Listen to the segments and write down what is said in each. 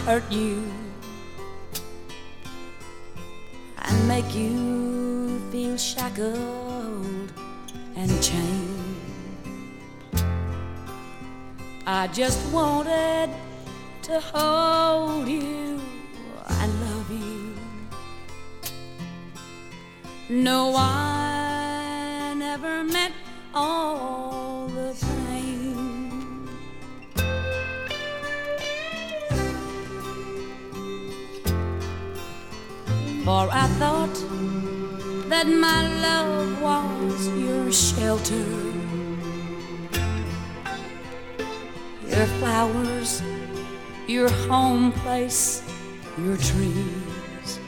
hurt you and make you feel shackled and chained. I just wanted to hold you and love you. No, I never meant all the pain. For I thought that my love was your shelter, your flowers, your home place, your trees.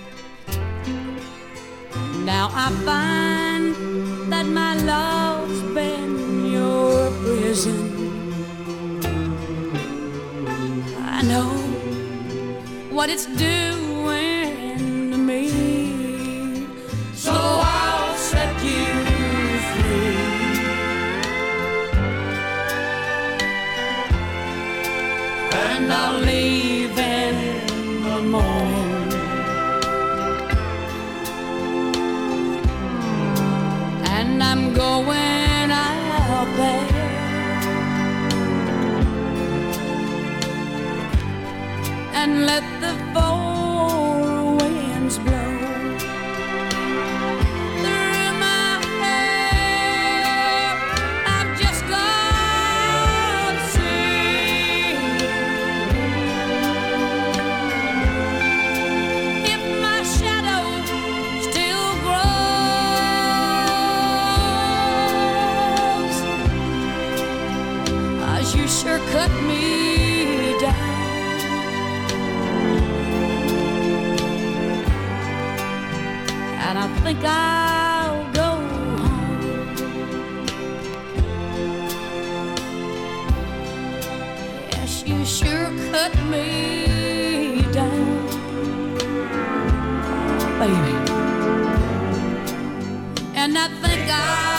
Now I find that my love's been your prison. I know what it's doing to me, so I'll set you free. And I'll leave in the morning. And I'm going out there and let the four winds blow through my hair. I've just got to see if my shadow still grows. 'Cause you sure cut me down. And I think I'll go home. Yes, you sure cut me down, baby. And I think I'll